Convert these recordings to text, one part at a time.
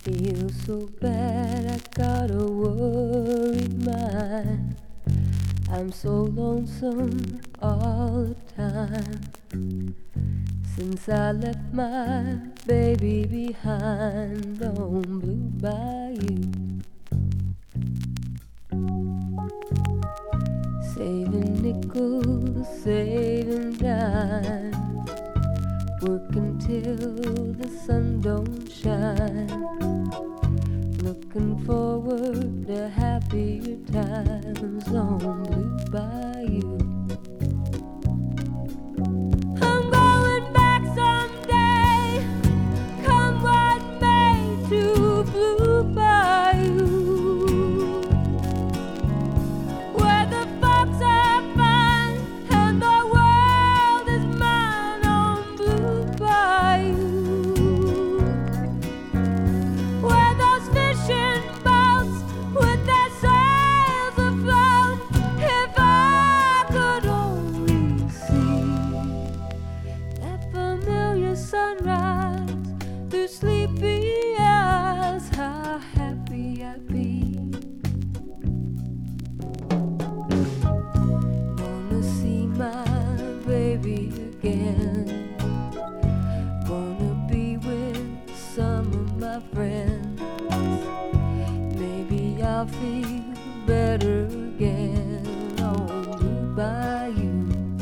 Feel so bad, I got a worried mind. I'm so lonesome all the time. Since I left my baby behind on Blue Bayou, saving nickels, saving dimes, working till the sun don't shine, looking forward to happier times on Blue Bayou. I'm going back someday, come what may, to Blue Bayou, where the folks are fine and the world is mine on Blue Bayou, where those fishing boats with their sails afloat, if I could only see that familiar sunrise through sleepy eyes, how happy I'd be. Wanna see my baby again, wanna be with some of my friends. Maybe I'll feel better again on Blue Bayou.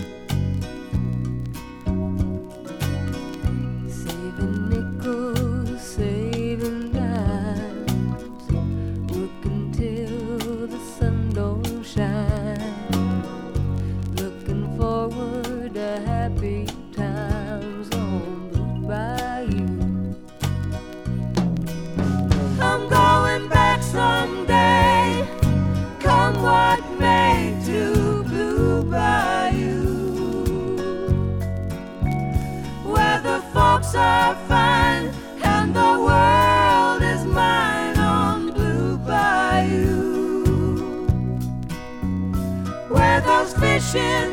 Saving nickels, saving dimes, working till the sun don't shine, looking forward to happy times on Blue Bayou. I'm going back someday, come what may, to Blue Bayou, where the folks are fine and the world is mine on Blue Bayou, where those fishing